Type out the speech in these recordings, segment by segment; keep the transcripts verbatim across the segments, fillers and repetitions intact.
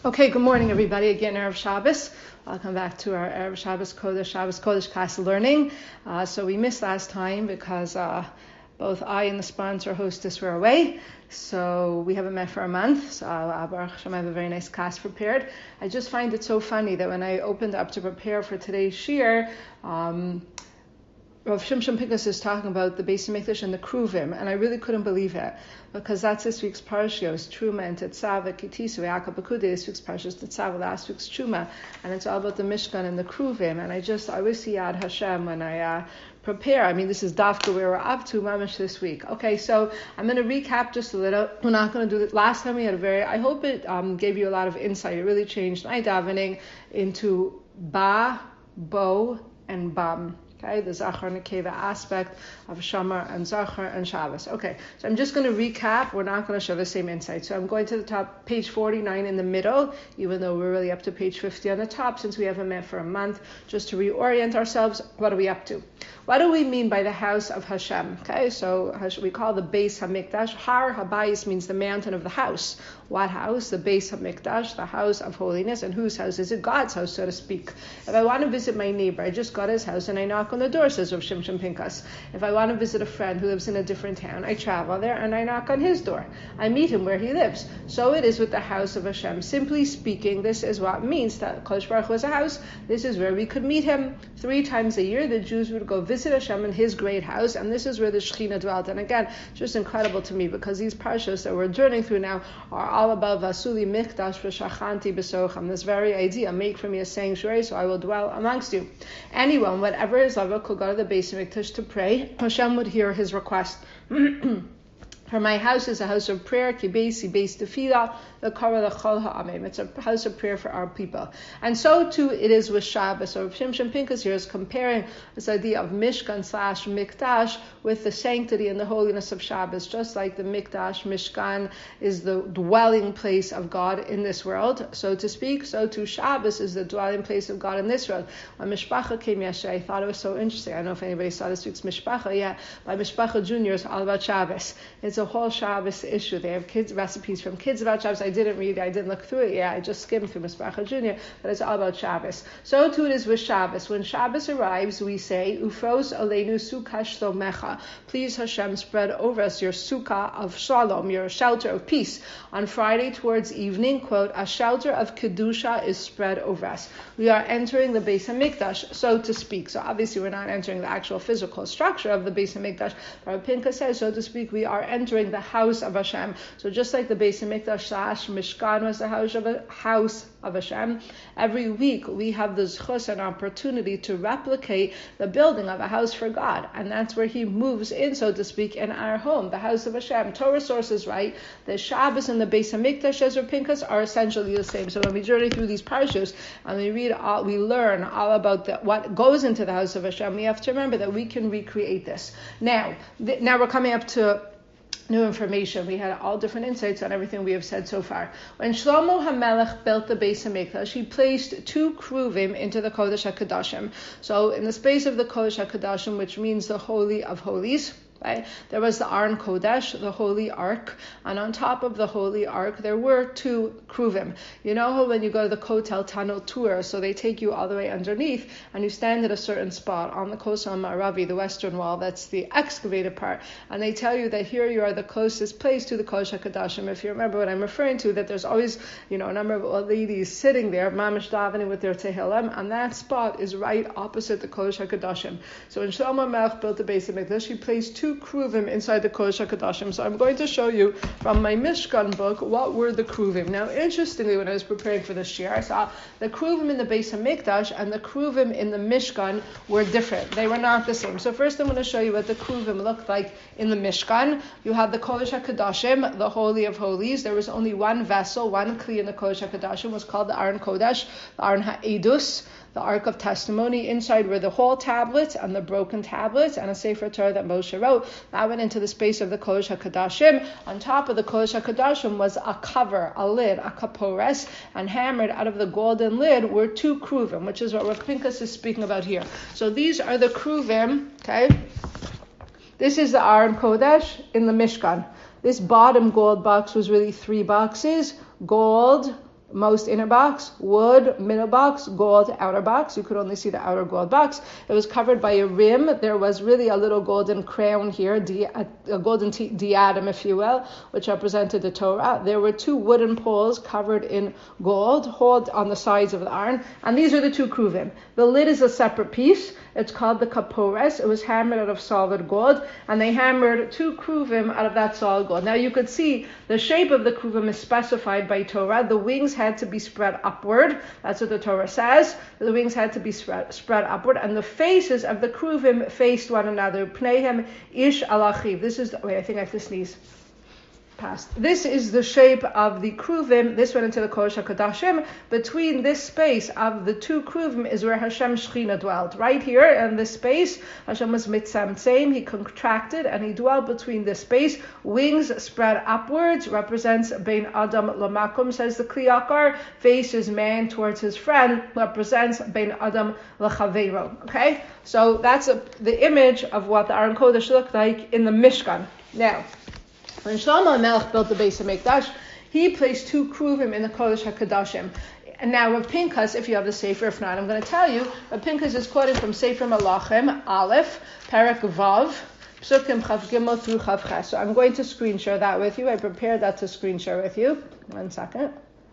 Okay, good morning, everybody. Again, Erev Shabbos. Welcome back to our Erev Shabbos Kodesh Shabbos Kodesh class learning. Uh, so we missed last time because uh, both I and the sponsor hostess were away. So we haven't met for a month. So uh, Baruch Hashem, I have a very nice class prepared. I just find it so funny that when I opened up to prepare for today's shiur, um, Rav Shimshon Pinkus is talking about the Beis HaMikdash and the Kruvim, and I really couldn't believe it, because that's this week's Parashiyos, Truma and Tetzaveh, Kitisu, Yaakov Pekudei, this week's Parashiyos Tetzaveh, last week's Truma, and it's all about the Mishkan and the Kruvim, and I just, I always see Yad Hashem when I uh, prepare. I mean, this is Dafka where we're up to, Mamish, this week. Okay, so I'm going to recap just a little. We're not going to do it. Last time we had a very, I hope it um, gave you a lot of insight. It really changed my davening into Ba, Bo, and Bam. Okay, the Zachar Nekeva aspect of Shamar and Zachar and Shabbos. Okay, so I'm just going to recap. We're not going to show the same insight. So I'm going to the top, page forty-nine in the middle, even though we're really up to page fifty on the top, since we haven't met for a month, just to reorient ourselves. What are we up to? What do we mean by the house of Hashem? Okay, so we call the Beis HaMikdash. Har Habayis means the mountain of the house. What house? The Beis HaMikdash, the house of holiness. And whose house is it? God's house, so to speak. If I want to visit my neighbor, I just got his house and I knock on the door, says Rav Shimshon Pinkus. If I want to visit a friend who lives in a different town, I travel there and I knock on his door. I meet him where he lives. So it is with the house of Hashem. Simply speaking, this is what it means that Kodesh Baruch Hu has a house. This is where we could meet him. Three times a year, the Jews would go visit Hashem in his great house, and this is where the Shekhinah dwelt. And again, just incredible to me, because these parashas that we're journeying through now are all about Vasuli Mikdash v'Shachanti b'Socham, this very idea, make for me a sanctuary so I will dwell amongst you. Anyone, whatever his level, could go to the Beis HaMikdash to pray. Hashem would hear his request. For my house is a house of prayer, kibesi beis tefillah, the kara lechol ha'amim. It's a house of prayer for our people. And so too it is with Shabbos. So Shimshon Pinkus here is comparing this idea of Mishkan slash Mikdash with the sanctity and the holiness of Shabbos. Just like the Mikdash, Mishkan is the dwelling place of God in this world, so to speak, so too Shabbos is the dwelling place of God in this world. When Mishpacha came yesterday, I thought it was so interesting. I don't know if anybody saw this week's Mishpacha yet. By Mishpacha Junior is all about Shabbos. It's a whole Shabbos issue. They have kids recipes from kids about Shabbos. I didn't read it. I didn't look through it yet. I just skimmed through Mishpacha Junior, but it's all about Shabbos. So too it is with Shabbos. When Shabbos arrives, we say, Ufros aleinu sukkah shlomecha. Please, Hashem, spread over us your sukkah of shalom, your shelter of peace. On Friday towards evening, quote, a shelter of kedusha is spread over us. We are entering the Beis HaMikdash, so to speak. So obviously we're not entering the actual physical structure of the Beis HaMikdash, but Pinka says, so to speak, we are entering the house of Hashem. So just like the Beis HaMikdash slash Mishkan was the house of a house of Hashem, every week we have the zchus and opportunity to replicate the building of a house for God, and that's where He moves in, so to speak, in our home, the house of Hashem. Torah sources write the Shabbos and the Beis HaMikdash, as Rav Pinkus, are essentially the same. So when we journey through these parashos and we read, all, we learn all about the, what goes into the house of Hashem. We have to remember that we can recreate this. Now, th- now we're coming up to new information. We had all different insights on everything we have said so far. When Shlomo HaMelech built the Beis HaMikdash, he placed two kruvim into the Kodesh HaKadoshim. So in the space of the Kodesh HaKadoshim, which means the Holy of Holies, right, there was the Aron Kodesh, the Holy Ark, and on top of the Holy Ark there were two kruvim. You know how when you go to the Kotel Tunnel tour, so they take you all the way underneath and you stand at a certain spot on the Kosel Ma'aravi, the western wall, that's the excavated part, and they tell you that here you are the closest place to the Kodesh HaKadoshim. If you remember what I'm referring to, that there's always, you know, a number of old ladies sitting there, mamish davening with their tehillim, and that spot is right opposite the Kodesh HaKadoshim. So when Shlomo Melech built the Beis HaMikdash, he placed two kruvim inside the Kodesh HaKadoshim. So I'm going to show you from my Mishkan book what were the kruvim. Now, interestingly, when I was preparing for this year, I saw the kruvim in the Beis HaMikdash and the kruvim in the Mishkan were different. They were not the same. So first I'm going to show you what the kruvim looked like in the Mishkan. You had the Kodesh HaKadoshim, the Holy of Holies. There was only one vessel, one kli in the Kodesh HaKadoshim, was called the Aron Kodesh, the Aron HaEdus, the Ark of Testimony. Inside were the whole tablets and the broken tablets and a Sefer Torah that Moshe wrote. That went into the space of the Kodesh HaKadoshim. On top of the Kodesh HaKadoshim was a cover, a lid, a kapores, and hammered out of the golden lid were two kruvim, which is what Rav Pinkus is speaking about here. So these are the kruvim, okay? This is the Aron Kodesh in the Mishkan. This bottom gold box was really three boxes, gold, most inner box, wood, middle box, gold, outer box. You could only see the outer gold box. It was covered by a rim. There was really a little golden crown here, a golden diadem, if you will, which represented the Torah. There were two wooden poles covered in gold, hold on the sides of the iron, and these are the two kruvim. The lid is a separate piece. It's called the kapores. It was hammered out of solid gold, and they hammered two kruvim out of that solid gold. Now you could see the shape of the kruvim is specified by Torah. The wings had to be spread upward. That's what the Torah says. The wings had to be spread, spread upward, and the faces of the kruvim faced one another. Pneihem ish alachiv. This is the, wait, I think I have to sneeze. Past. This is the shape of the kruvim. This went into the Kodesh HaKodashim. Between this space of the two kruvim is where Hashem Shechina dwelt. Right here in this space, Hashem was mitzamtzem. He contracted and he dwelt between this space. Wings spread upwards, represents Bein Adam Lamakum, says the Kli Yakar. Faces man towards his friend, represents Bein Adam Lachaveiro. Okay? So that's a, the image of what the Aron Kodesh looked like in the Mishkan. Now, when Shlomo HaMelech built the Beis HaMikdash, he placed two kruvim in the Kodesh HaKadoshim. And now Rav Pinchas, if you have the Sefer, if not, I'm going to tell you, Rav Pinchas is quoting from Sefer Malachim, Aleph, Perek Vav, Psukim Chav Gimel through Chav Ches. So I'm going to screen share that with you. I prepared that to screen share with you. One second.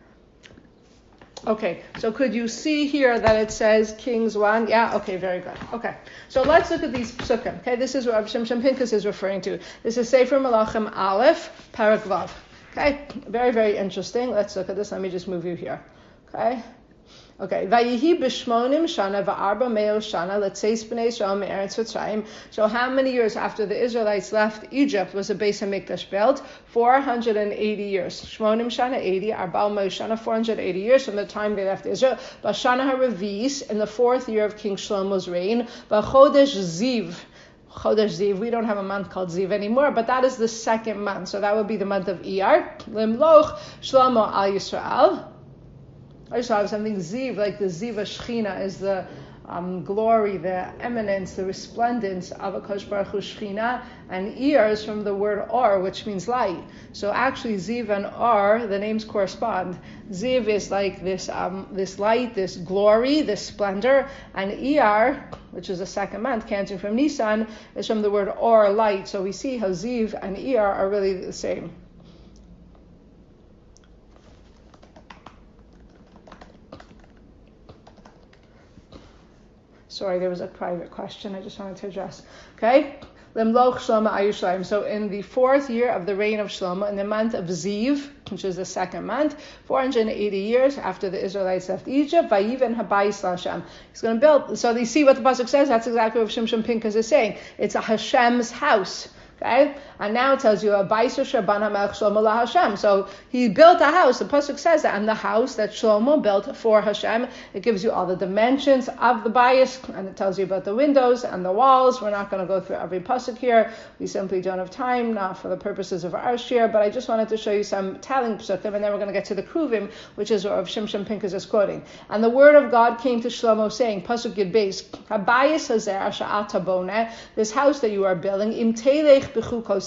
Okay, so could you see here that it says Kings one? Yeah, okay, very good. Okay, so let's look at these psukim. Okay, this is what Rav Shimshon Pinchas is referring to. This is Sefer Malachim Aleph, Perek Vav. Okay, very, very interesting. Let's look at this. Let me just move you here. Okay. Okay, Vayihi b'shmonim shana va'arba meo shana letzeis b'nei Yisrael me'eretz Mitzrayim. So how many years after the Israelites left Egypt was the Beis HaMikdash built? four hundred eighty years. Shmonim shana eighty, arba'o meo shana, four hundred eighty years from the time they left Israel. B'shana ha'revis, in the fourth year of King Shlomo's reign. B'chodesh Ziv. Chodesh Ziv, we don't have a month called Ziv anymore, but that is the second month. So that would be the month of Iyar. Limloch Shlomo al Yisrael. I just have something Ziv, like the Ziv Shechina is the um, glory, the eminence, the resplendence of a Kosh Baruch Hu Shechina, and Iyar is from the word Or, which means light. So actually Ziv and Or, the names correspond. Ziv is like this um, this light, this glory, this splendor, and Iyar, which is the second month, counting from Nisan, is from the word Or, light. So we see how Ziv and Iyar are really the same. Sorry, there was a private question I just wanted to address. Okay? Limloch Shlomo Ayushlayim. So in the fourth year of the reign of Shlomo, in the month of Ziv, which is the second month, four hundred eighty years after the Israelites left Egypt, Vayiven Habayis Hashem. He's going to build. So you see what the pasuk says. That's exactly what Shimshon Pinchas is saying. It's a Hashem's house. Okay, and now it tells you a Baiser Shabana Melech Shlomo La Hashem. So he built a house. The pasuk says that, and the house that Shlomo built for Hashem. It gives you all the dimensions of the bias, and it tells you about the windows and the walls. We're not going to go through every pasuk here. We simply don't have time, not for the purposes of our share. But I just wanted to show you some telling pasukim, and then we're going to get to the kruvim, which is what Shimshon Pinchas is quoting. And the word of God came to Shlomo, saying, pasuk Yud Beis, Habayis Hazer Sha'ata Boneh, this house that you are building, Im Telech if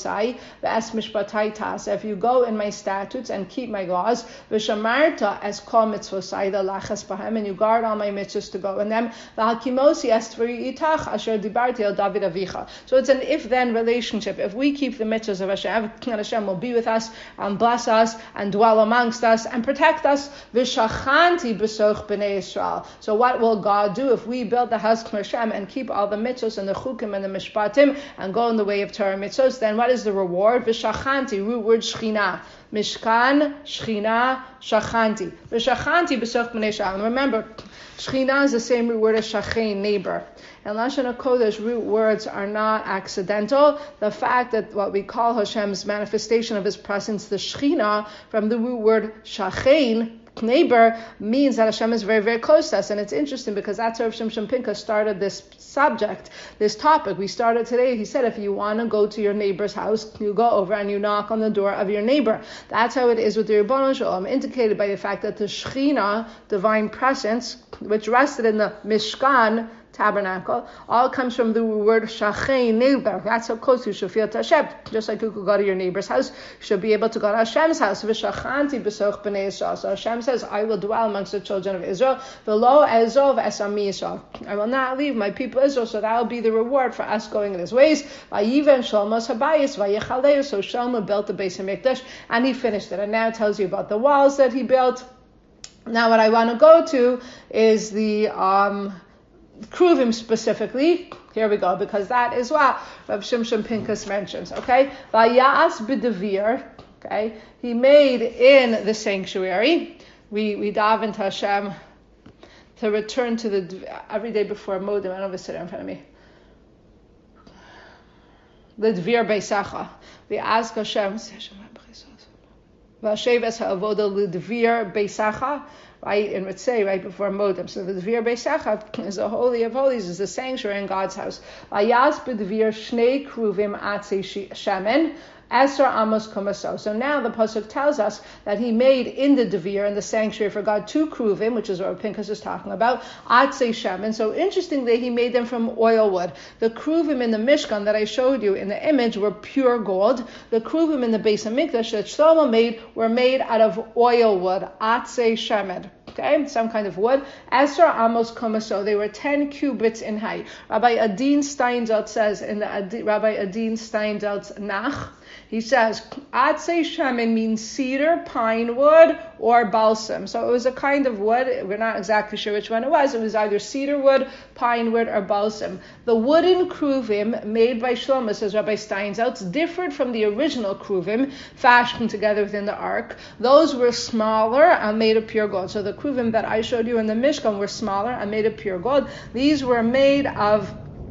you go in my statutes and keep my laws, v'shamarta as kol mitzvosai lachas b'hem, and you guard all my mitzvahs to go in them, v'halkimosi estvari itach asher dibarti el David avicha. So it's an if-then relationship. If we keep the mitzvahs of Hashem, Hashem will be with us and bless us and dwell amongst us and protect us. V'shachanti b'soch b'nei Yisrael. So what will God do if we build the house of Hashem and keep all the mitzvahs and the chukim and the mishpatim and go in the way of Torah mitzvahs? Then what is the reward? V'shachanti, root word shchina. Mishkan, shchina, shachanti. V'shachanti b'soch b'nei Yisrael. And remember, shchina is the same root word as shachein, neighbor. And Lashon HaKodesh root words are not accidental. The fact that what we call Hashem's manifestation of His presence, the shchina, from the root word shachein, neighbor, means that Hashem is very, very close to us. And it's interesting because that's how Shimshon Pinchas started this subject, this topic. We started today. He said, if you want to go to your neighbor's house, you go over and you knock on the door of your neighbor. That's how it is with the Ribbono Shel Olam, indicated by the fact that the Shechina, divine presence, which rested in the Mishkan tabernacle, all comes from the word shachay, neighbor. That's how close you should feel to Hashem. Just like you could go to your neighbor's house, you should be able to go to Hashem's house. V'shachanti b'soch b'nei Yisrael. So Hashem says, I will dwell amongst the children of Israel. V'lo ezov es ami Yisrael. I will not leave my people Israel, so that will be the reward for us going in his ways. Vayiven Shlomo's habayis vayichaleu. So Shlomo built the Beis Hamikdash, and he finished it. And now it tells you about the walls that he built. Now what I want to go to is the um, Kruvim specifically. Here we go, because that is what Rav Shimshon Pinkus mentions. Okay, Vayas b'devir. Okay, he made in the sanctuary. We we daven to Hashem to return to the every day before Modim. I don't have a sitter in front of me. The Dvir Beisacha. We ask Hashem. Vasheves ha'avoda l'dvir Beisacha. Right, in Ritzay, right before Modim. So the Dvir Beisacha is the Holy of Holies, is the sanctuary in God's house. Vayas b'dvir shnei kruvim atzei shemen. Esar Amos Kumaso. So now the pasuk tells us that he made in the Devir, in the sanctuary for God, two kruvim, which is what Pinchas is talking about, Atzei Shem. And so interestingly, he made them from oil wood. The kruvim in the Mishkan that I showed you in the image were pure gold. The kruvim in the Beis Hamikdash that Shlomo made were made out of oil wood, Atzei Shemed. Okay, some kind of wood. Esar Amos Kumaso. They were ten cubits in height. Rabbi Adin Steindelt says in the Adi, Rabbi Adin Steindelt's Nach, he says, Atzei Shemen means cedar, pine wood, or balsam. So it was a kind of wood. We're not exactly sure which one it was. It was either cedar wood, pine wood, or balsam. The wooden kruvim made by Shlomo, says Rabbi Steinzeltz, differed from the original kruvim fashioned together within the ark. Those were smaller and made of pure gold. So the kruvim that I showed you in the Mishkan were smaller and made of pure gold. These were made of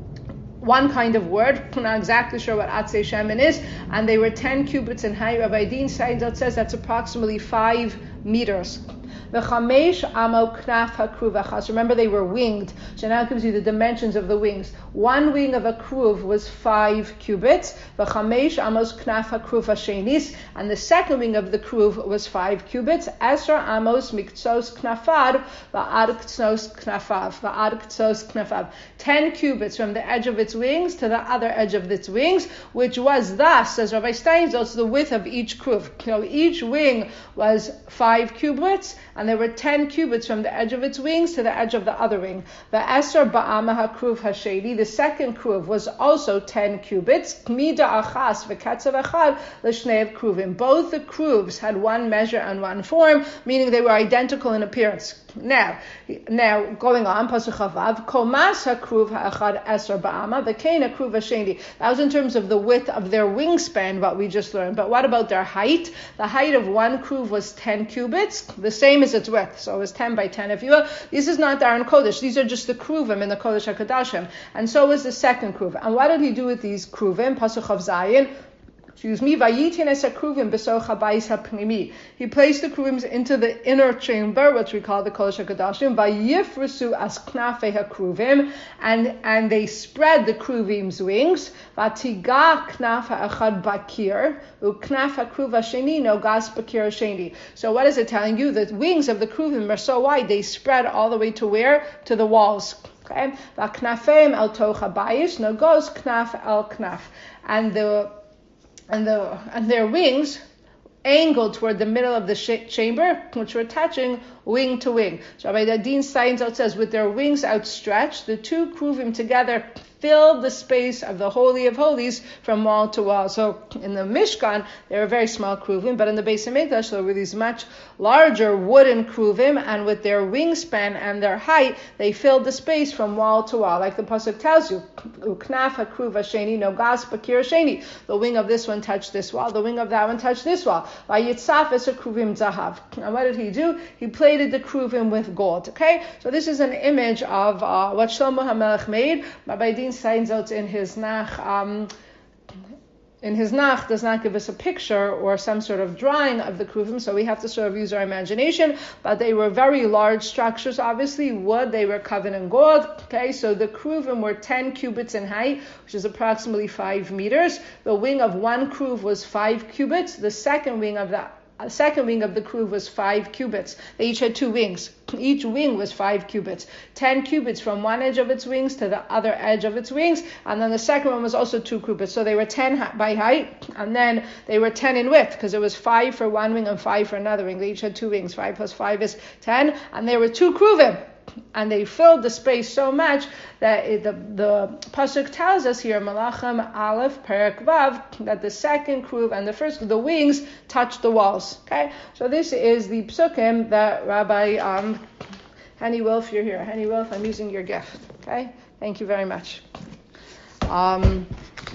one kind of wood. I'm not exactly sure what Atzei Shemen is, and they were ten cubits in height. Rabbi Dean Steinzelt says that's approximately five meters. The chamesh amo knaf hakruv achas. Remember, they were winged. So now it gives you the dimensions of the wings. One wing of a kruv was five cubits. The chamesh amos knaf hakruv hashenis, and the second wing of the kruv was five cubits. Esra amos miktzos knafad va'ad ktzos knafav va'ad ktzos knafav. Ten cubits from the edge of its wings to the other edge of its wings, which was thus, says Rabbi Steinzeltz, the width of each kruv. So each wing was five cubits, and there were ten cubits from the edge of its wings to the edge of the other wing. The Esar ba'ama hakruv hashedi, the second kruv, was also ten cubits. Mida achas v'katzav achad l'shnei kruvim. Both the kruvs had one measure and one form, meaning they were identical in appearance. Now, now going on, pasuk chavav, komas hakruv ha'achad esar ba'ama, v'kein hakruv hashedi. That was in terms of the width of their wingspan, what we just learned. But what about their height? The height of one kruv was ten cubits, the same as its width. So it was ten by ten, if you will. This is not the Aron Kodesh. These are just the kruvim in the Kodesh HaKadoshim. And so was the second kruv. And what did he do with these kruvim? Pasuk Chav Zayin. Excuse me. Vayitin es hakruvim b'soch habayis hapnimi. He placed the kruvim into the inner chamber, which we call the Kodesh HaKadoshim. Vayifrusu as knafei hakruvim, and and they spread the kruvim's wings. Vatiga knaf ha'achad bakir u'knaf hakruv hasheni nogas bakir hasheni. So what is it telling you? The wings of the kruvim are so wide they spread all the way to where? To the walls. Okay. Va'knafeim el toch habayis nogos knaf el knaf, and the And the and their wings angled toward the middle of the sh- chamber, which were touching wing to wing. So Rabbi Dean Steinzelt says, with their wings outstretched, the two kruvim together filled the space of the Holy of Holies from wall to wall. So in the Mishkan, they were very small kruvim, but in the Beis Hamikdash, there were these much larger wooden kruvim, and with their wingspan and their height, they filled the space from wall to wall. Like the pasuk tells you, Uknaf hakruv hasheni nogas bakir hasheni. The wing of this one touched this wall, the wing of that one touched this wall. Vayitzaf es kruvim zahav. And what did he do? He plated the kruvim with gold. Okay, so this is an image of uh, what Shlomo HaMelech made. Rabbi Dean Steinzeltz in his Nach, um, in his Nach does not give us a picture or some sort of drawing of the kruvim, so we have to sort of use our imagination. But they were very large structures, obviously wood. They were covered in gold. Okay, so the kruvim were ten cubits in height, which is approximately five meters. The wing of one kruv was five cubits. The second wing of that the second wing of the kruv was five cubits. They each had two wings. Each wing was five cubits. Ten cubits from one edge of its wings to the other edge of its wings. And then the second one was also two cubits. So they were ten by height. And then they were ten in width because it was five for one wing and five for another wing. They each had two wings. Five plus five is ten. And there were two kruvim. And they filled the space so much that it, the, the pasuk tells us here, Malachim Aleph Perek Vav, that the second kruv and the first, the wings touched the walls. Okay, so this is the psukim that Rabbi um, Henny Wolf, you're here. Henny Wolf, I'm using your gift. Okay, thank you very much. Um,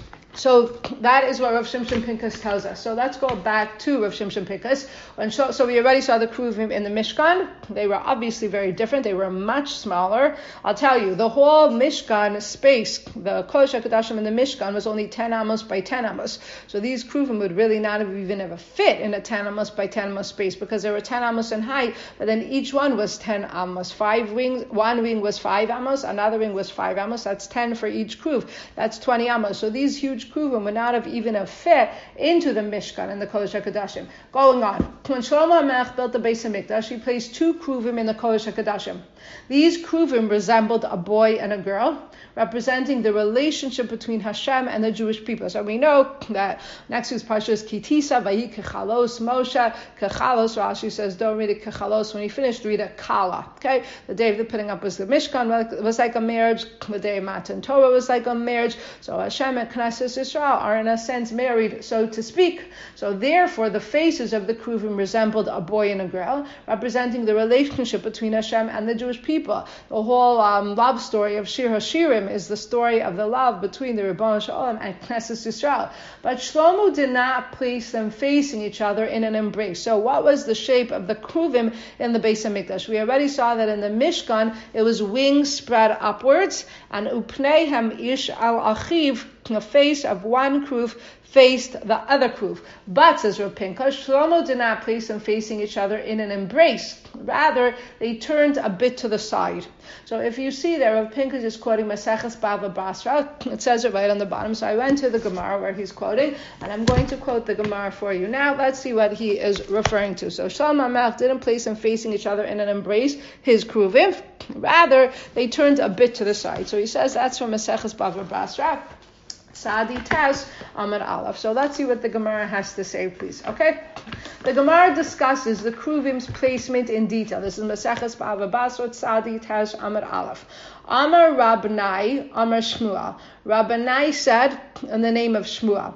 So that is what Rav Shimshon Pinkus tells us. So let's go back to Rav Shimshon Pinkus. And so, so we already saw the kruvim in the Mishkan. They were obviously very different. They were much smaller. I'll tell you, the whole Mishkan space, the Kodesh HaKodashim in the Mishkan was only ten amos by ten amos. So these kruvim would really not have even ever fit in a ten amos by ten amos space because they were ten amos in height, but then each one was ten amos. Five wings, one wing was five amos, another wing was five amos. That's ten for each kruv. That's twenty amos. So these huge kruvim would not have even have fit into the Mishkan and the Kodesh HaKodashim. Going on, when Shlomo HaMelech built the Beis HaMikdash, he placed two kruvim in the Kodesh HaKodashim. These kruvim resembled a boy and a girl, representing the relationship between Hashem and the Jewish people. So we know that next week's parsha is Kitisa, Vayi Kechalos, Moshe, Kechalos. Rashi says, don't read it Kechalos. When he finished, read it Kala. Okay, the day of the putting up was the Mishkan, was like a marriage. The day of Matan Torah was like a marriage. So Hashem and Knesset Yisrael are in a sense married, so to speak. So therefore, the faces of the kruvim resembled a boy and a girl, representing the relationship between Hashem and the Jewish people. The whole um, love story of Shir HaShirim is the story of the love between the Ribbon Shalom and Knesset Yisrael. But Shlomo did not place them facing each other in an embrace. So what was the shape of the kruvim in the Beis HaMikdash? We already saw that in the Mishkan, it was wings spread upwards, and upneihem ish al achiv, the face of one kruv faced the other kruv. But, says Rav Pinkus, Shlomo did not place them facing each other in an embrace. Rather, they turned a bit to the side. So if you see there, Rav Pinkus is quoting Maseches Bava Basra. It says it right on the bottom. So I went to the Gemara where he's quoting, and I'm going to quote the Gemara for you. Now, let's see what he is referring to. So Shlomo HaMelech didn't place them facing each other in an embrace, his kruvim. Rather, they turned a bit to the side. So he says that's from Maseches Bava Basra. Sadi Taz Amar Aleph. So let's see what the Gemara has to say, please. Okay? The Gemara discusses the kruvim's placement in detail. This is Maseches Bava Basra, Sadi Taz Amar Aleph. Amar Rabbanai, Amar Shmuel. Rabbanai said, in the name of Shmuel,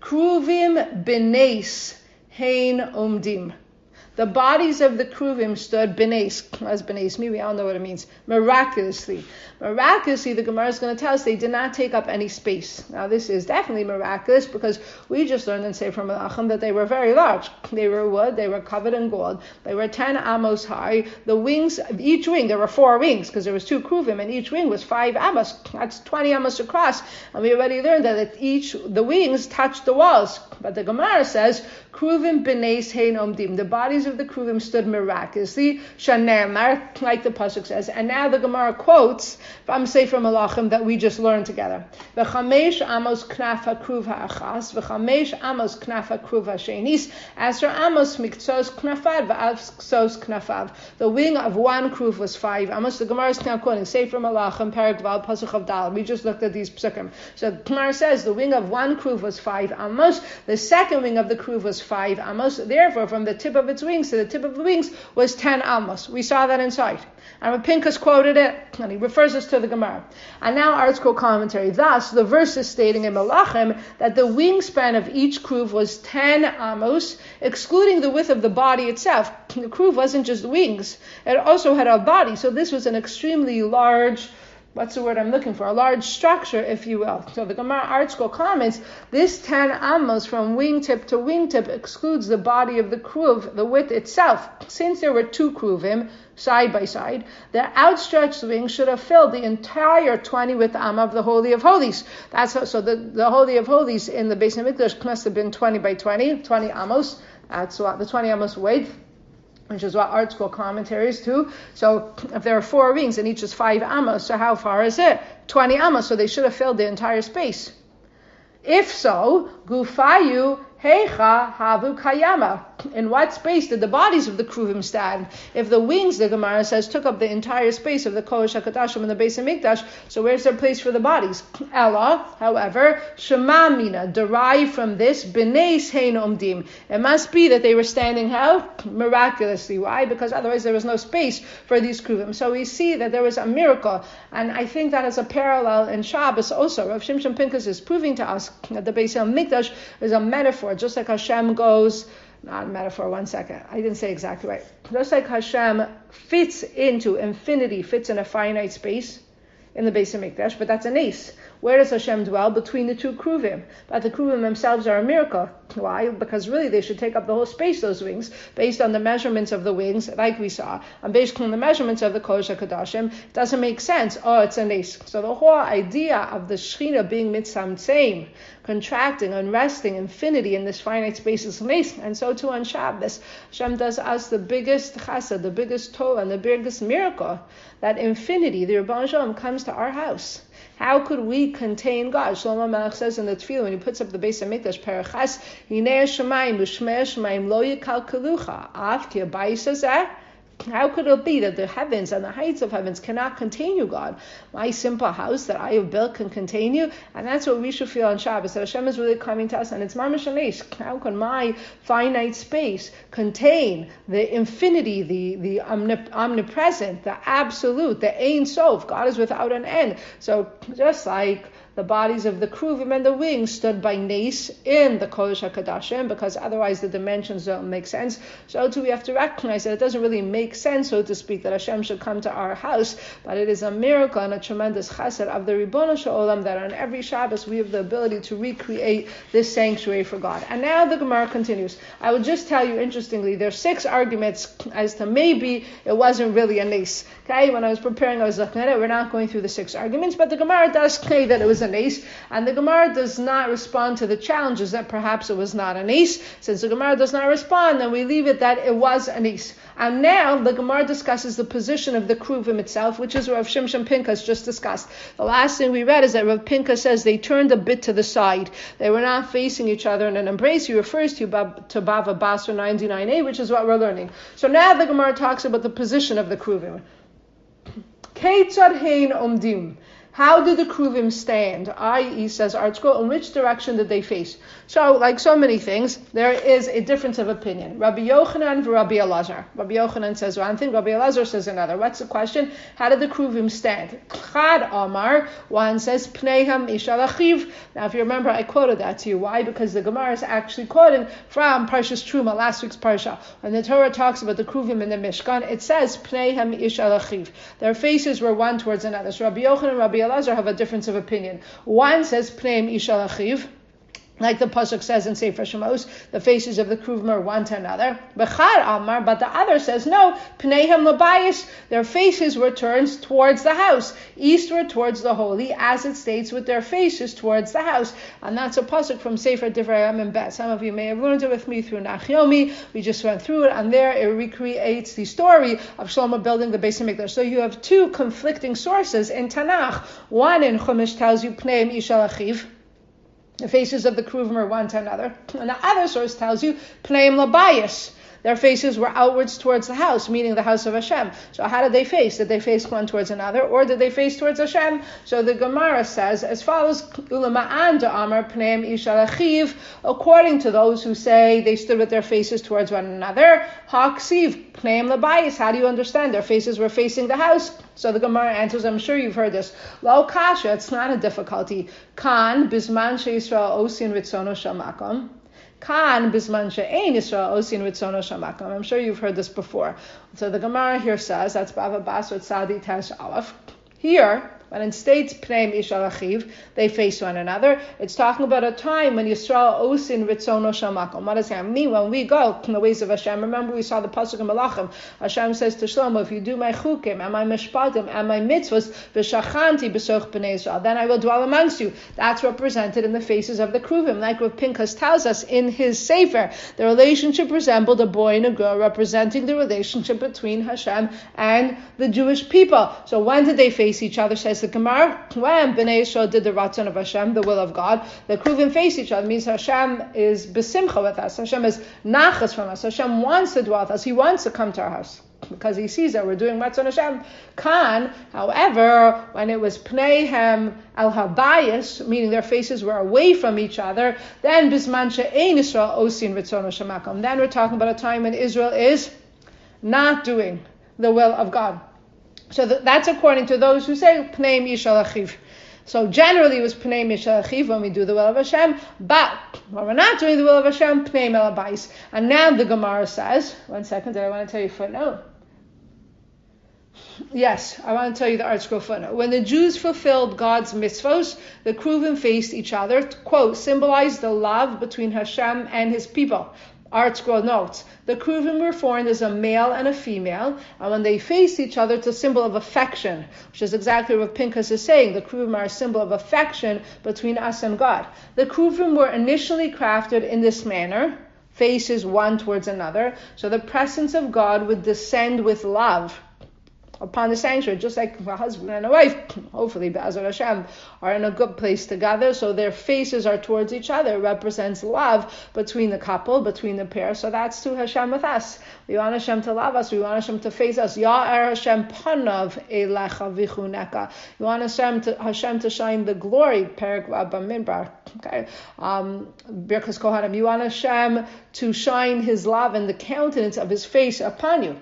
Kruvim b'neis hein umdim. The bodies of the kruvim stood b'neis. As b'neis me, we all know what it means. Miraculously. Miraculously, the Gemara is going to tell us they did not take up any space. Now, this is definitely miraculous because we just learned in Sefer Melachim that they were very large. They were wood, they were covered in gold, they were ten amos high. The wings, each wing, there were four wings because there was two kruvim, and each wing was five amos. That's twenty amos across. And we already learned that each, the wings touched the walls. But the Gemara says, kruvim b'neis hein omdim. The bodies of the kruvim stood miraculously, shanemar, like the pasuk says. And now the Gemara quotes from Sefer Melachim that we just learned together. V'chamesh amos knaf ha'kruv ha'achas, v'chamesh amos knaf ha'kruv ha'shenis, asher amos miktzos knafav v'avksos knafav. The wing of one kruv was five amos. The Gemara is now quoting Sefer Melachim, Perek Vav, pasuk of Dal. We just looked at these psukim. So the Gemara says the wing of one kruv was five amos. The second wing of the kruv was five amos. Therefore, from the tip of its wings to the tip of the wings was ten amos. We saw that inside. And Rav Pinkus quoted it, and he refers us to the Gemara. And now our scroll commentary. Thus, the verse is stating in Melachim that the wingspan of each kruv was ten amos, excluding the width of the body itself. The kruv wasn't just wings; it also had a body. So this was an extremely large. What's the word I'm looking for? A large structure, if you will. So the Gemara Art School comments, this ten amos from wingtip to wingtip excludes the body of the kruv, the width itself. Since there were two kruvim, side by side, the outstretched wing should have filled the entire twenty width amma of the Holy of Holies. That's how, so the, the Holy of Holies in the Beis HaMikdash must have been twenty by twenty, twenty amos. That's what the twenty amos width, which is what Art School commentaries too. So if there are four wings and each is five amos, so how far is it? twenty amos, so they should have filled the entire space. If so, gufayu heicha havu kayama. in what space did the bodies of the Kruvim stand? If the wings, the Gemara says, took up the entire space of the Kodesh HaKodashim and the Beis HaMikdash, so where's their place for the bodies? Ella, however, Shema Mina, derived from this, B'neis Hein Omdim. It must be that they were standing how? Miraculously. Why? Because otherwise there was no space for these Kruvim. So we see that there was a miracle, and I think that is a parallel in Shabbos also. Rav Shimshon Pinkus is proving to us that the Beis HaMikdash is a metaphor, just like Hashem goes, not a metaphor, one second, I didn't say exactly right. Just like Hashem fits into infinity, fits in a finite space in the Beis HaMikdash, but that's a nes. Where does Hashem dwell? Between the two Kruvim. But the Kruvim themselves are a miracle. Why? Because really they should take up the whole space, those wings, based on the measurements of the wings, like we saw, and based on the measurements of the Kodesh HaKodashim. It doesn't make sense. Oh, it's a nes. So the whole idea of the Shechina being mitzamtzeim, contracting and resting infinity in this finite space is nes, and so too on Shabbos. Hashem does us the biggest chesed, the biggest tov, and the biggest miracle, that infinity, the Rebbeinu Shalom, comes to our house. How could we contain God? Shlomo Melech says in the Tefillah, when he puts up the Beis HaMikdash, Perachas, Hinei Shemayim, U'Shmei Shemayim, Lo Yikalkalucha, Av Ki Abayis Hazeh. How could it be that the heavens and the heights of heavens cannot contain you, God? My simple house that I have built can contain you? And that's what we should feel on Shabbos, that Hashem is really coming to us, and it's mamash hanes. How can my finite space contain the infinity, the, the omnip- omnipresent, the absolute, the Ein Sof? God is without an end. So just like the bodies of the Kruvim and the wings stood by nes in the Kodesh HaKodashim, because otherwise the dimensions don't make sense. So too we have to recognize that it doesn't really make sense, so to speak, that Hashem should come to our house, but it is a miracle and a tremendous chesed of the Ribono Shel Olam that on every Shabbos we have the ability to recreate this sanctuary for God. And now the Gemara continues. I will just tell you, interestingly, there are six arguments as to maybe it wasn't really a nes. Okay, when I was preparing, I was looking at it. We're not going through the six arguments, but the Gemara does say that it was a nes, and the Gemara does not respond to the challenges that perhaps it was not a nes. Since the Gemara does not respond, then we leave it that it was a nes. And now the Gemara discusses the position of the Kruvim itself, which is what Rav Shimshon Pinkus just discussed. The last thing we read is that Rav Pinkus says they turned a bit to the side. They were not facing each other in an embrace. He refers to, to Bava Basra ninety-nine a, which is what we're learning. So now the Gemara talks about the position of the Kruvim. Keitzad hein omdim. How did the Kruvim stand? that is, says ArtScroll, in which direction did they face? So, like so many things, there is a difference of opinion. Rabbi Yochanan and Rabbi Elazar. Rabbi Yochanan says one thing, Rabbi Elazar says another. What's the question? How did the Kruvim stand? Chad Amar, one says, Pneihem Ishal Achiv. Now, if you remember, I quoted that to you. Why? Because the Gemara is actually quoted from Parshas Truma, last week's Parsha. When the Torah talks about the Kruvim in the Mishkan, it says, Pneihem Ishal Achiv. Their faces were one towards another. So Rabbi Yochanan and Rabbi Elazar have a difference of opinion. One says Pneim Ishal Achiv, like the pasuk says in Sefer Shemos, the faces of the Kruvim are one to another. Bechar Amar, but the other says no, Pneihem Labayis, their faces were turned towards the house, eastward towards the holy, as it states, with their faces towards the house. And that's a pasuk from Sefer Divrei Yamim Bet. Some of you may have learned it with me through Nachyomi. We just went through it, and there it recreates the story of Shlomo building the Beis HaMikdash. So you have two conflicting sources in Tanakh. One in Chumash tells you Pneim Ishal Achiv, the faces of the Kruvim are one to another. And the other source tells you, Pneim Labayis, their faces were outwards towards the house, meaning the house of Hashem. So how did they face? Did they face one towards another, or did they face towards Hashem? So the Gemara says as follows, Ulama'an Amar Pneim Ishal Achiv, according to those who say they stood with their faces towards one another, Haksiv, Pneim Labayis, how do you understand? Their faces were facing the house. So the Gemara answers, I'm sure you've heard this, Lo Kasha, it's not a difficulty. Kan, Bisman She'Yisrael Osin Ritzono Shamakom. Kan bisman she'ein Yisrael osin ritzono shamakom. I'm sure you've heard this before. So the Gemara here says, that's Bava Basra Tzadi Tesh Aleph. Here, when it states Pneim Ishal Achiv, they face one another, it's talking about a time when Yisrael osin ritzono shamakom. What does that mean? When we go in the ways of Hashem, remember we saw the pasuk in Malachim. Hashem says to Shlomo, if you do my chukim and my mishpatim and my mitzvahs, v'shachanti b'soch b'nei Yisrael, then I will dwell amongst you. That's represented in the faces of the Kruvim. Like what Pinchas tells us in his Sefer, the relationship resembled a boy and a girl, representing the relationship between Hashem and the Jewish people. So when did they face each other, says the Gemara, when Bnei Yisrael did the Ratzon of Hashem, the will of God, the Kruvim face each other. It means Hashem is besimcha with us. Hashem is nachas from us. Hashem wants to dwell with us. He wants to come to our house because he sees that we're doing Ratzon Hashem. Kan, however, when it was Pneihem al Habayis, meaning their faces were away from each other, then Bisman she'ein Yisrael osin Ritzon Shemakom. Then we're talking about a time when Israel is not doing the will of God. So that's according to those who say Pnei Mishal Achiv. So generally it was Pnei Mishal Achiv when we do the will of Hashem, but when we're not doing the will of Hashem, Pnei Mel Habayis. And now the Gemara says, one second, I want to tell you a footnote. Yes, I want to tell you the ArtScroll footnote. When the Jews fulfilled God's mitzvos, the Kruvim faced each other to, quote, symbolize the love between Hashem and his people. ArtScroll notes, the Kruvim were formed as a male and a female, and when they faced each other, it's a symbol of affection, which is exactly what Pinchas is saying. The Kruvim are a symbol of affection between us and God. The Kruvim were initially crafted in this manner, faces one towards another, so the presence of God would descend with love upon the sanctuary, just like a husband and a wife, hopefully Be'ezrat Hashem, are in a good place together, so their faces are towards each other. It represents love between the couple, between the pair. So that's to Hashem with us. We want Hashem to love us. We want Hashem to face us. Ya'er Hashem panav elecha vichuneka. We want Hashem to, Hashem to shine the glory. Perek Bamidbar. Okay. Um, Birkas Kohanim. You want Hashem to shine His love and the countenance of His face upon you.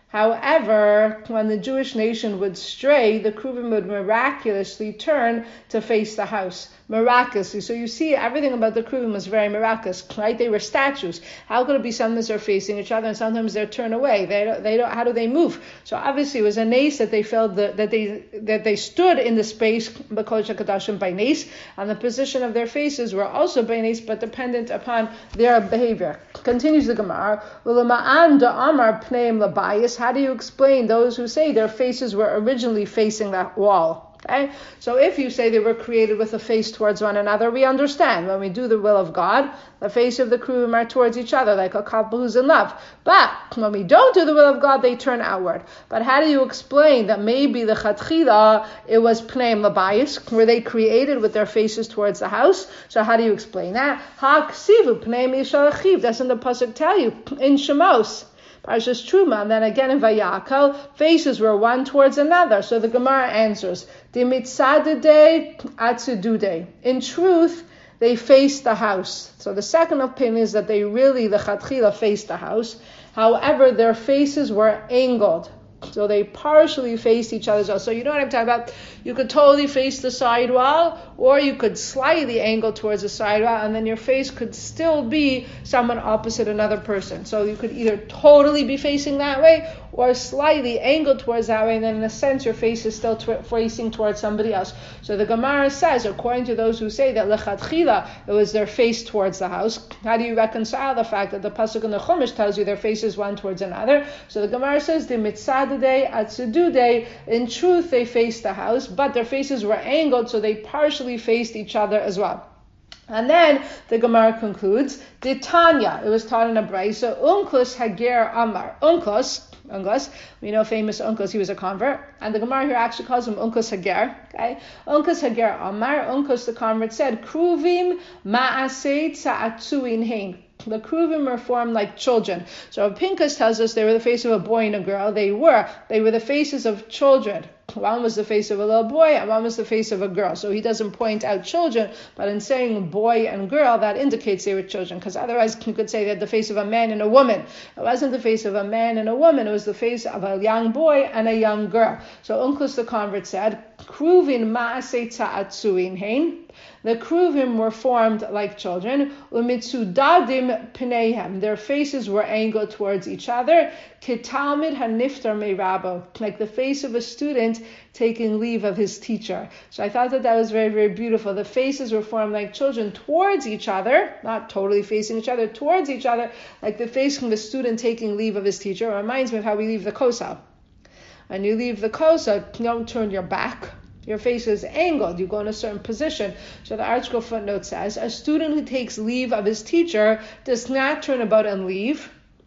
However, when the Jewish nation would stray, the Kruvim would miraculously turn to face the house. Miraculously. So you see, everything about the Kruvim was very miraculous, right? They were statues. How could it be sometimes they're facing each other and sometimes they're turned away? They don't, they don't, how do they move? So obviously it was a nace that they felt that, that they that they stood in the space, B'Kodesh HaKadoshim by nace, and the position of their faces were also by nace, but dependent upon their behavior. Continues the Gemara, Ulama'an da'amar pneim labayis. How do you explain those who say their faces were originally facing that wall? Okay, so if you say they were created with a face towards one another, we understand. When we do the will of God, the face of the Kruvim are towards each other, like a couple who's in love. But when we don't do the will of God, they turn outward. But how do you explain that maybe the Chatchila, it was Pneim Labayis, were they created with their faces towards the house? So how do you explain that? Ha ksivu Pneim Yishal Achiv. Doesn't the pasuk tell you in Shemos? Parshas Truma, and then again in Vayakal, faces were one towards another. So the Gemara answers, Dimitzadidei Atsudude. In truth, they faced the house. So the second opinion is that they really, the Chatchila, faced the house. However, their faces were angled. So they partially faced each other. So you know what I'm talking about? You could totally face the side wall, or you could slightly angle towards the side wall, and then your face could still be someone opposite another person. So you could either totally be facing that way, or slightly angled towards that way, and then in a sense your face is still tw- facing towards somebody else. So the Gemara says, according to those who say that lechatchila, it was their face towards the house, how do you reconcile the fact that the pasuk in the Chumash tells you their faces one towards another? So the Gemara says, the mitzadidei atzududei, in truth they faced the house, but their faces were angled, so they partially faced each other as well. And then the Gemara concludes, the Tanya, it was taught in a Braisa, Unkos Hager Amar. Unkos, Unkos, we know famous Unkos, he was a convert, and the Gemara here actually calls him Unkos Hager. Okay, Unkos Hager Amar. Unkos the convert said, Kruvim ma'asei tza'atzuin hein. The Kruvim were formed like children. So Pinchas tells us they were the face of a boy and a girl. They were. They were the faces of children. One was the face of a little boy, and one was the face of a girl. So he doesn't point out children, but in saying boy and girl, that indicates they were children, because otherwise you could say that the face of a man and a woman. It wasn't the face of a man and a woman, it was the face of a young boy and a young girl. So Unkos the convert said, Kruvin ma'asei tza'atzuin hein. The Kruvim were formed like children. Umitzudadim pneihem. Their faces were angled towards each other. Kitalmid haniftar me'rabo. Like the face of a student taking leave of his teacher. So I thought that that was very, very beautiful. The faces were formed like children towards each other, not totally facing each other, towards each other, like the face of a student taking leave of his teacher. It reminds me of how we leave the kosa. When you leave the kosa, you don't turn your back. Your face is angled. You go in a certain position. So the ArtScroll footnote says, a student who takes leave of his teacher does not turn about and leave.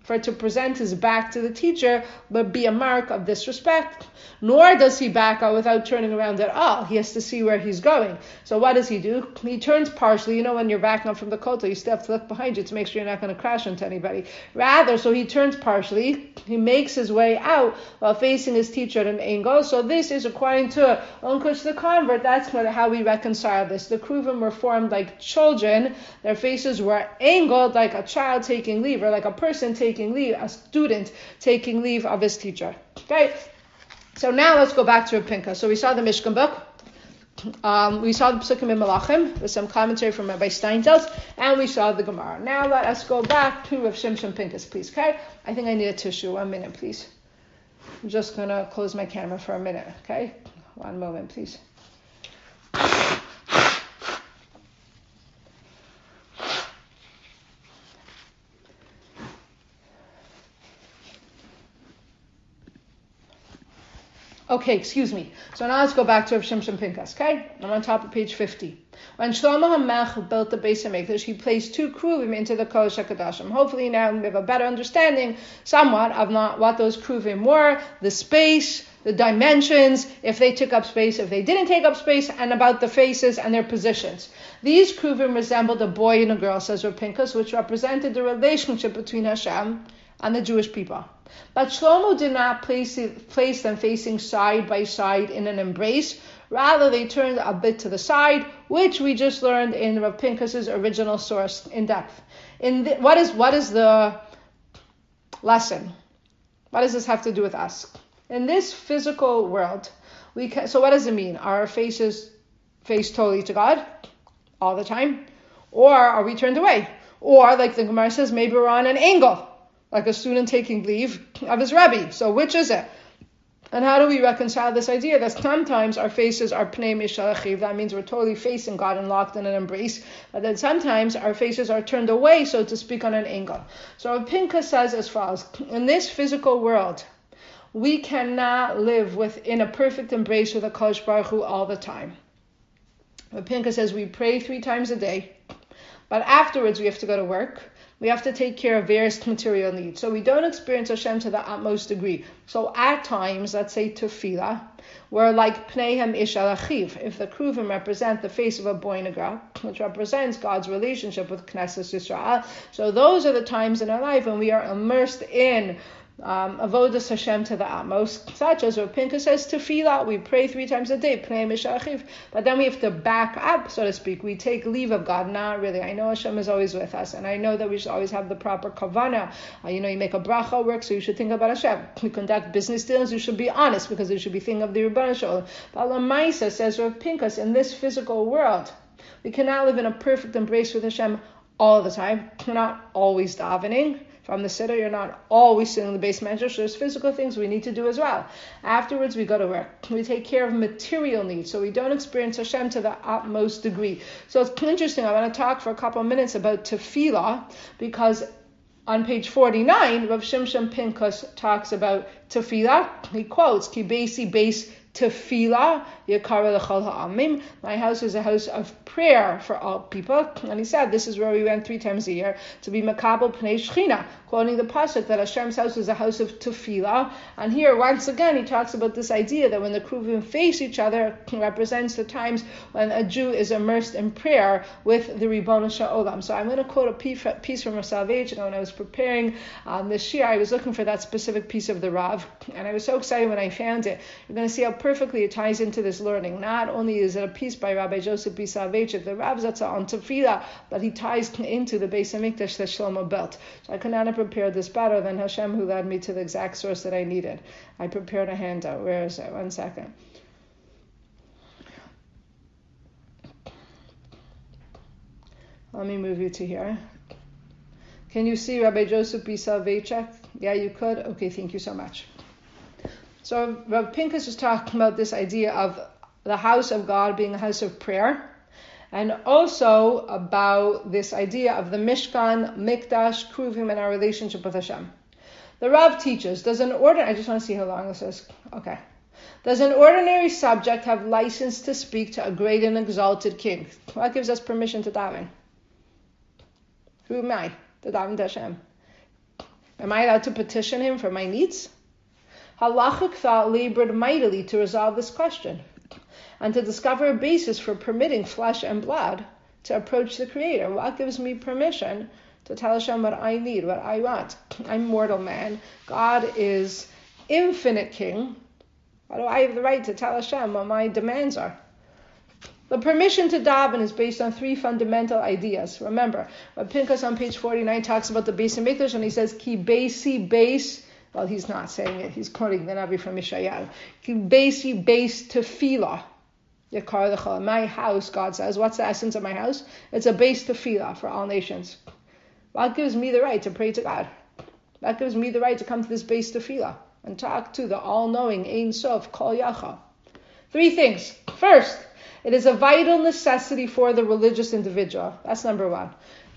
for to present his back to the teacher would be a mark of disrespect. Nor does he back out without turning around at all. He has to see where he's going. So what does he do? He turns partially. You know, when you're backing up from the kotel, you still have to look behind you to make sure you're not going to crash into anybody. Rather, so he turns partially. He makes his way out while facing his teacher at an angle. So this is according to Onkush the convert. That's how we reconcile this. The Kruvim were formed like children. Their faces were angled like a child taking leave, or like a person taking leave, a student taking leave of his teacher. Okay. So now let's go back to Rav Pinchas. So we saw the Mishkan book. Um, we saw the Psukim in Malachim with some commentary from Rabbi Steinsaltz, and we saw the Gemara. Now let us go back to Rav Shimshon Pinchas, please. Okay? I think I need a tissue. One minute, please. I'm just going to close my camera for a minute. Okay? One moment, please. Okay, excuse me. So now let's go back to Rav Shimshon Pinchas, okay? I'm on top of page fifty. When Shlomo HaMelech built the Beis HaMikdash, he placed two kruvim into the Kodesh HaKodashim. Hopefully now we have a better understanding, somewhat, of not what those kruvim were, the space, the dimensions, if they took up space, if they didn't take up space, and about the faces and their positions. These kruvim resembled a boy and a girl, says Rav Pinchas, which represented the relationship between Hashem and the Jewish people. But Shlomo did not place, it, place them facing side by side in an embrace. Rather, they turned a bit to the side, which we just learned in Rav Pinchas's original source in depth. In the, what is what is the lesson? What does this have to do with us? In this physical world, we can, so what does it mean? Are our faces face totally to God all the time? Or are we turned away? Or, like the Gemara says, maybe we're on an angle, like a student taking leave of his Rebbe. So which is it? And how do we reconcile this idea that sometimes our faces are pnei mishalachiv, that means we're totally facing God and locked in an embrace, but then sometimes our faces are turned away, so to speak, on an angle. So Rav Pinchas says as follows: in this physical world, we cannot live within a perfect embrace with a Kodesh Baruch Hu all the time. Rav Pinchas says we pray three times a day, but afterwards we have to go to work. We have to take care of various material needs. So we don't experience Hashem to the utmost degree. So at times, let's say tefillah, we're like pneihem ish al achiv. If the kruvim represent the face of a boy and a girl, which represents God's relationship with Knesset Yisrael, so those are the times in our life when we are immersed in Um, avodas Hashem to the utmost, such as Rav Pinchas says tefillah, we pray three times a day, pnei mishachiv, but then we have to back up, so to speak. We take leave of God. Not really. I know Hashem is always with us, and I know that we should always have the proper kavanah. Uh, you know, you make a bracha work, so you should think about Hashem. We conduct business dealings, you should be honest, because you should be thinking of the Rebbeinu Shalom. But Lamaisa says Rav Pinchas, in this physical world, we cannot live in a perfect embrace with Hashem all the time. We're not always davening. From the siddur, you're not always sitting in the base measure, so there's physical things we need to do as well. Afterwards, we go to work. We take care of material needs, so we don't experience Hashem to the utmost degree. So it's interesting. I want to talk for a couple of minutes about tefillah, because on page forty-nine, Rav Shimshon Pinchas talks about tefillah. He quotes, Ki beisi beis tefillah yakara l'chol ha'amim. My house is a house of prayer for all people. And he said, this is where we went three times a year to be makabel pnei shechina, quoting the pasuk that Hashem's house is a house of tefillah. And here, once again, he talks about this idea that when the kruvim face each other, it represents the times when a Jew is immersed in prayer with the Ribono Shel Olam. So I'm going to quote a piece from Rav Soloveitchik. When I was preparing um, this year, I was looking for that specific piece of the Rav, and I was so excited when I found it. You're going to see how perfectly it ties into this learning. Not only is it a piece by Rabbi Joseph B. Soloveitchik, the Rav Zatzal on tefillah, but he ties into the Beis HaMikdash that Shlomo built. So I could not have prepared this better than Hashem, who led me to the exact source that I needed. I prepared a handout. Where is it? One second. Let me move you to here. Can you see Rabbi Joseph B. Soloveitchik? Yeah, you could? Okay, thank you so much. So Rav Pinchas was talking about this idea of the house of God being a house of prayer, and also about this idea of the Mishkan, Mikdash, Kruvim, and our relationship with Hashem. The Rav teaches, does an ordinary, I just want to see how long this is. Okay. Does an ordinary subject have license to speak to a great and exalted king? What gives us permission to daven? Who am I? To daven to Hashem. Am I allowed to petition him for my needs? Halachic thought labored mightily to resolve this question and to discover a basis for permitting flesh and blood to approach the Creator. What gives me permission to tell Hashem what I need, what I want? I'm mortal man. God is infinite king. Why do I have the right to tell Hashem what my demands are? The permission to daven is based on three fundamental ideas. Remember, when Pinchas on page forty-nine talks about the Beis HaMikdash and he says, Ki beisi beis, well, he's not saying it, he's quoting the Navi from Yeshayahu. Ki beisi beis tefillah. My house, God says. What's the essence of my house? It's a beis tefillah for all nations. What gives me the right to pray to God? That gives me the right to come to this beis tefillah and talk to the all-knowing Ein Sof Kol Yacha. Three things. First, it is a vital necessity for the religious individual. That's number one.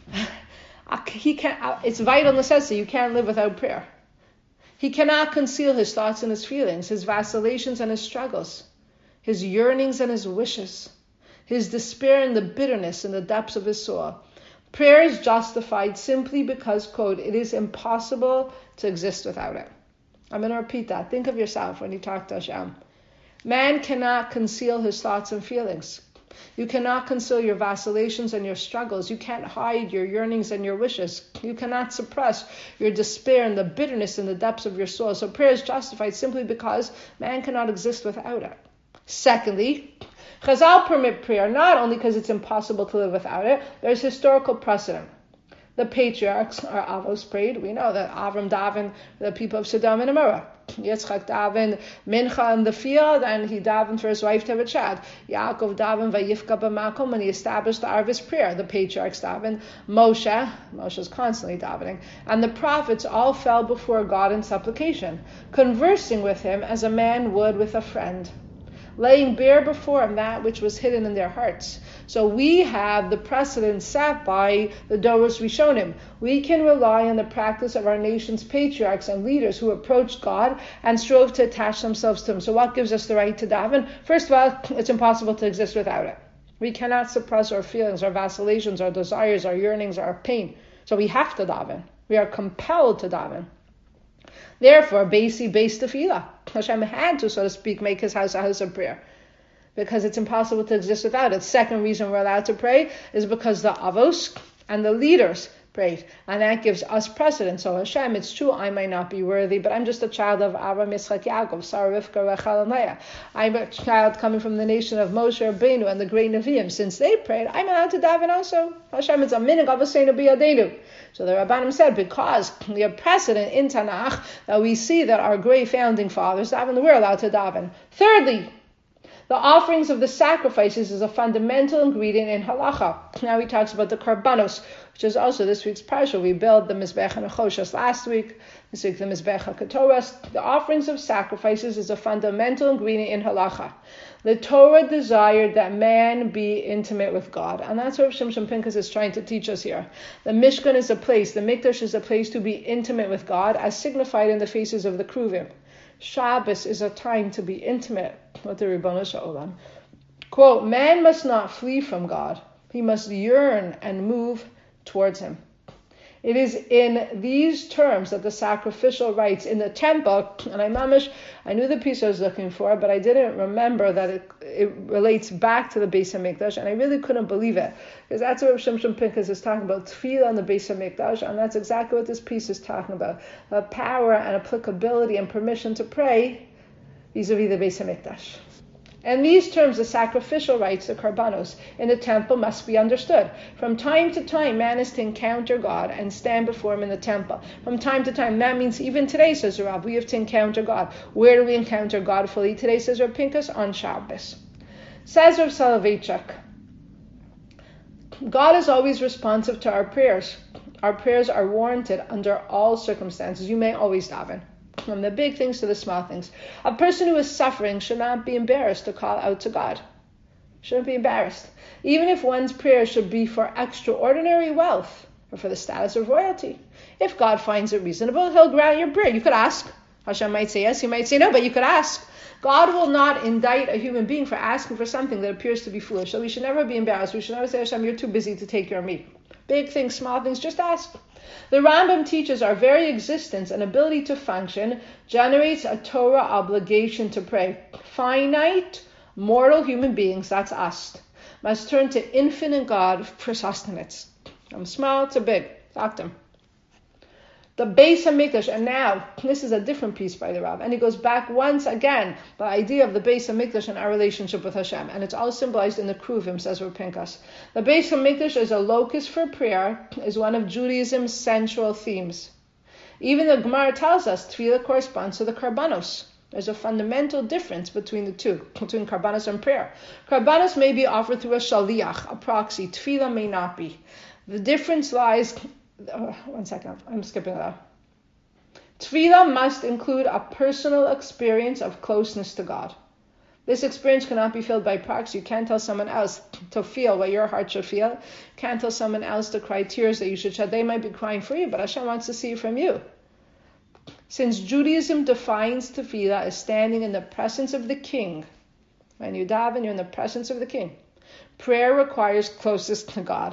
He can't. It's vital necessity. You can't live without prayer. He cannot conceal his thoughts and his feelings, his vacillations and his struggles, his yearnings and his wishes, his despair and the bitterness in the depths of his soul. Prayer is justified simply because, quote, it is impossible to exist without it. I'm going to repeat that. Think of yourself when you talk to Hashem. Man cannot conceal his thoughts and feelings. You cannot conceal your vacillations and your struggles. You can't hide your yearnings and your wishes. You cannot suppress your despair and the bitterness in the depths of your soul. So prayer is justified simply because man cannot exist without it. Secondly, Chazal permit prayer not only because it's impossible to live without it, there's historical precedent. The patriarchs, or Avos, prayed. We know that Avram davened the people of Sodom and Amorah. Yitzchak davened mincha in the field, and he davened for his wife to have a child. Yaakov davened vayifka b'makom, and he established the Arvis prayer. The patriarchs davened. Moshe, Moshe's constantly davening, and the prophets all fell before God in supplication, conversing with him as a man would with a friend, laying bare before him that which was hidden in their hearts. So we have the precedent set by the Doros Rishonim. We can rely on the practice of our nation's patriarchs and leaders who approached God and strove to attach themselves to him. So what gives us the right to daven? First of all, it's impossible to exist without it. We cannot suppress our feelings, our vacillations, our desires, our yearnings, our pain. So we have to daven. We are compelled to daven. Therefore, Beisi Beis Tefillah. Hashem had to, so to speak, make his house a house of prayer, because it's impossible to exist without it. Second reason we're allowed to pray is because the Avos and the leaders prayed, and that gives us precedence. So Hashem, it's true, I might not be worthy, but I'm just a child of Avraham, Yitzchak, Yaakov, Sarah, Rivka, Rachel, and Leah. I'm a child coming from the nation of Moshe Rabbeinu and the great Nevi'im. Since they prayed, I'm allowed to daven also. Hashem, it's a minig of Aseinu biyadenu. So the Rabbanim said, because we have precedent in Tanakh that we see that our great founding fathers daven, we're allowed to daven. Thirdly, the offerings of the sacrifices is a fundamental ingredient in halacha. Now he talks about the karbanos, which is also this week's parsha. We built the Mizbech HaNechoshes last week, this week the Mizbech HaKetoras. The offerings of sacrifices is a fundamental ingredient in halacha. The Torah desired that man be intimate with God, and that's what Shimshon Pinchas is trying to teach us here. The Mishkan is a place, the Mikdash is a place to be intimate with God, as signified in the faces of the Kruvim. Shabbos is a time to be intimate with the Ribono Shel Olam. Quote, man must not flee from God. He must yearn and move towards him. It is in these terms that the sacrificial rites in the temple, and I mamish, I knew the piece I was looking for, but I didn't remember that it, it relates back to the Beis HaMikdash, and I really couldn't believe it, because that's what Shimshon Pinchas is talking about, tefillah on the Beis HaMikdash, and that's exactly what this piece is talking about, the power and applicability and permission to pray vis-a-vis the Beis HaMikdash. In these terms, the sacrificial rites, the karbanos, in the temple must be understood. From time to time, man is to encounter God and stand before him in the temple. From time to time, that means even today, says Rav, we have to encounter God. Where do we encounter God fully today, says Rav Pinchas? On Shabbos. Says Rav Soloveitchik, God is always responsive to our prayers. Our prayers are warranted under all circumstances. You may always daven. From the big things to the small things. A person who is suffering should not be embarrassed to call out to God. Shouldn't be embarrassed. Even if one's prayer should be for extraordinary wealth or for the status of royalty. If God finds it reasonable, he'll grant your prayer. You could ask. Hashem might say yes, he might say no, but you could ask. God will not indict a human being for asking for something that appears to be foolish. So we should never be embarrassed. We should never say, Hashem, you're too busy to take care of me. Big things, small things, just ask. The Rambam teaches our very existence and ability to function generates a Torah obligation to pray. Finite, mortal human beings, that's us, must turn to infinite God for sustenance. From small to big. Talk to him. The Beis HaMikdash, and now, this is a different piece by the Rav, and he goes back once again, the idea of the Beis HaMikdash and our relationship with Hashem, and it's all symbolized in the Kruvim, says Rav Pinkas. The Beis HaMikdash as a locus for prayer is one of Judaism's central themes. Even the Gemara tells us Tefillah corresponds to the Karbanos. There's a fundamental difference between the two, between Karbanos and prayer. Karbanos may be offered through a shaliach, a proxy. Tefillah may not be. The difference lies... Oh, one second, I'm skipping that. Tefillah must include a personal experience of closeness to God. This experience cannot be filled by proxy. You can't tell someone else to feel what your heart should feel. You can't tell someone else to cry tears that you should shed. They might be crying for you, but Hashem wants to see it from you. Since Judaism defines tefillah as standing in the presence of the king, when you daven, you're in the presence of the king. Prayer requires closeness to God.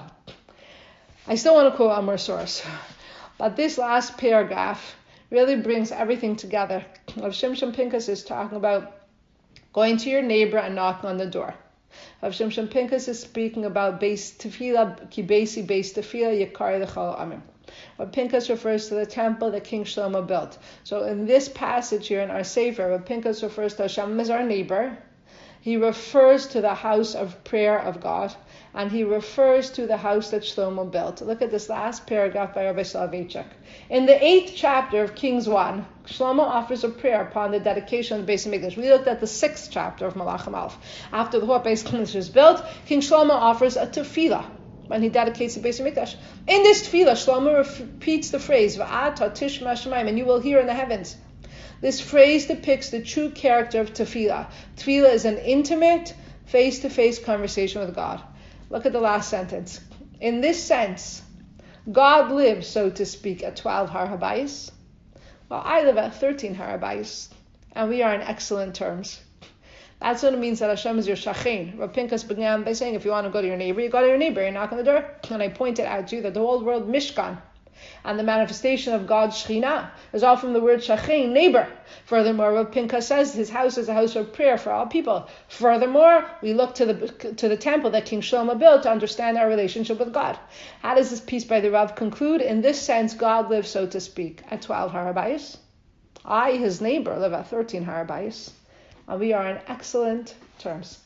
I still want to quote one more source, but this last paragraph really brings everything together. Rav Shimshon Pinkus is talking about going to your neighbor and knocking on the door. Rav Shimshon Pinkus is speaking about beis tefillah, ki beisi beis tefillah yikar l'chol amim. Rav Pinkus refers to the temple that King Shlomo built. So in this passage here in our Sefer, Rav Pinkus refers to Hashem as our neighbor. He refers to the house of prayer of God, and he refers to the house that Shlomo built. Look at this last paragraph by Rabbi Soloveitchik. In the eighth chapter of Kings one, Shlomo offers a prayer upon the dedication of the Beis HaMikdash. We looked at the sixth chapter of Malachim Aleph. After the whole Beis HaMikdash is built, King Shlomo offers a tefillah when he dedicates the Beis HaMikdash. In this tefillah, Shlomo repeats the phrase, Va'ata tishma shamayim, and you will hear in the heavens. This phrase depicts the true character of tefillah. Tefillah is an intimate, face-to-face conversation with God. Look at the last sentence. In this sense, God lives, so to speak, at twelve Har HaBayis. Well, I live at thirteen Har HaBayis, and we are in excellent terms. That's what it means that Hashem is your shachein. Rav Pinkas began by saying, if you want to go to your neighbor, you go to your neighbor, you knock on the door. And I pointed out to you that the whole world, Mishkan, and the manifestation of God's Shekhinah is all from the word shachein, neighbor. Furthermore, Rav Pinkas says his house is a house of prayer for all people. Furthermore, we look to the to the temple that King Shlomo built to understand our relationship with God. How does this piece by the Rav conclude? In this sense, God lives, so to speak, at twelve Har HaBayis. I, his neighbor, live at thirteen Har HaBayis. And we are in excellent terms.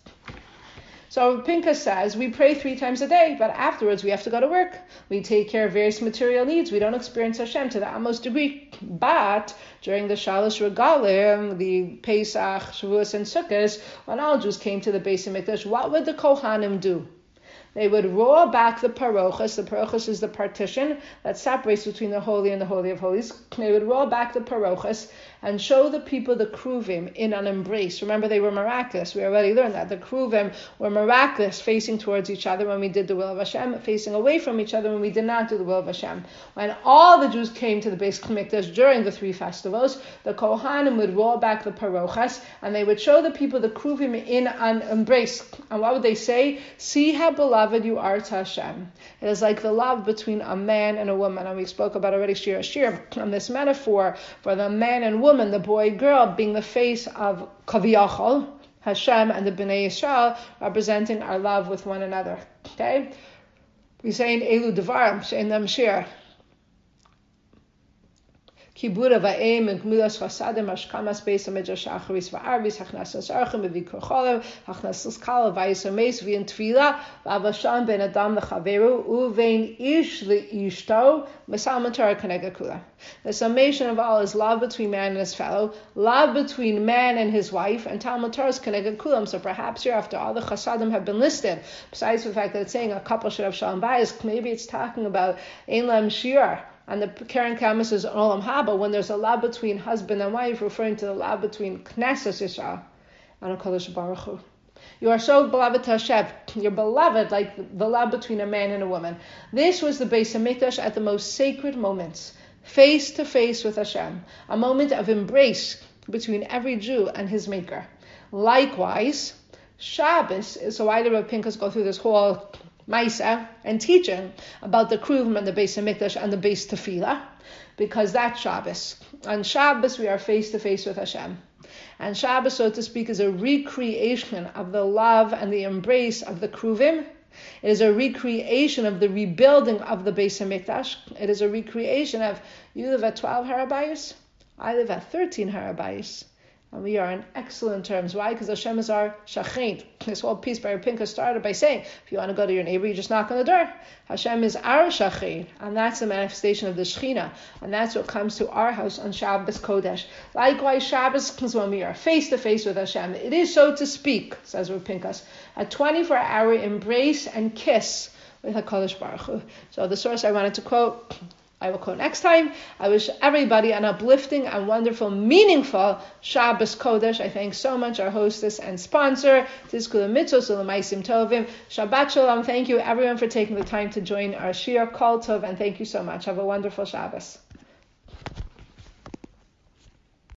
So Pinkas says we pray three times a day, but afterwards we have to go to work. We take care of various material needs. We don't experience Hashem to the utmost degree. But during the Shalosh Regalim, the Pesach, Shavuos, and Sukkot, when all Jews came to the Beis HaMikdash, what would the Kohanim do? They would roll back the parochas. The parochas is the partition that separates between the Holy and the Holy of Holies. They would roll back the parochas and show the people the kruvim in an embrace. Remember, they were miraculous. We already learned that. The kruvim were miraculous, facing towards each other when we did the will of Hashem, facing away from each other when we did not do the will of Hashem. When all the Jews came to the Beis HaMikdash during the three festivals, the Kohanim would roll back the parochas and they would show the people the kruvim in an embrace. And what would they say? See how beloved you are to Hashem. It is like the love between a man and a woman. And we spoke about already Shir Ashir, and this metaphor for the man and woman, the boy girl, being the face of Kaviyachol, Hashem, and the Bnei Yisrael, representing our love with one another. Okay? We say in Elu Devarim, Shein Lam Shir, Kibura va'em and gmilas chasadim ashkamas beis hamidrash acharis va'arvis hachnasas archim v'vikur cholev hachnasas kala va'yisameis v'yin tefila v'avasham ben adam lechaveru uvein ish le'ishto m'salman Torah keneged kula. The summation of all is love between man and his fellow, love between man and his wife, and Talmud Torah is keneged kulam. So perhaps here, after all the chasadim have been listed, besides the fact that it's saying a couple should have shalom bayis, maybe it's talking about ein lam shir. And the Karen Kamas is Olam Haba, when there's a love between husband and wife, referring to the love between Knesset Yisrael and HaKadosh Baruch Hu. You are so beloved to Hashem. You're beloved like the love between a man and a woman. This was the Beis HaMikdash at the most sacred moments, face to face with Hashem, a moment of embrace between every Jew and his Maker. Likewise, Shabbos, so why did Rav Pinkas go through this whole Maisa and teaching about the Kruvim and the Beis Hamikdash and the Beis Tefillah, because that's Shabbos. On Shabbos we are face to face with Hashem. And Shabbos, so to speak, is a recreation of the love and the embrace of the Kruvim. It is a recreation of the rebuilding of the Beis Hamikdash. It is a recreation of, you live at twelve harabayos, I live at thirteen harabayos. And we are in excellent terms. Why? Because Hashem is our shachin. This whole piece by Pinka started by saying, if you want to go to your neighbor, you just knock on the door. Hashem is our shachin. And that's the manifestation of the Shechina. And that's what comes to our house on Shabbos Kodesh. Likewise, Shabbos comes when we are face to face with Hashem. It is, so to speak, says Rav Pinkas, a twenty-four hour embrace and kiss with HaKadosh Baruch Hu. So the source I wanted to quote, I will quote next time. I wish everybody an uplifting and wonderful, meaningful Shabbos Kodesh. I thank so much our hostess and sponsor, Tizkula Mitzvos U'Lemaisim Tovim. Shabbat Shalom. Thank you everyone for taking the time to join our Shir Kol Tov, and thank you so much. Have a wonderful Shabbos.